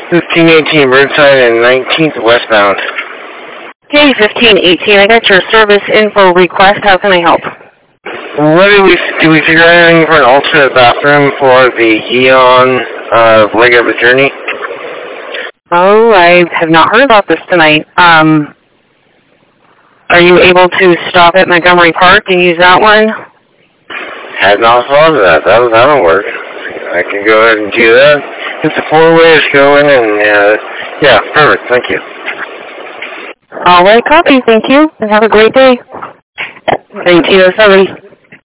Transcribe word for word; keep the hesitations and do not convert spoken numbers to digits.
fifteen eighteen Burnside and nineteenth westbound. Okay, fifteen eighteen, I got your service info request. How can I help? What did we, did we figure out anything for an alternate bathroom for the Eon uh, leg of the journey? Oh, I have not heard about this tonight. Um, are you able to stop at Montgomery Park and use that one? Had not thought of that. That'll, that'll work. I can go ahead and do that. It's a four-way to go in and, uh, yeah, perfect. Thank you. All right, copy. Thank you, and have a great day. nineteen oh seven.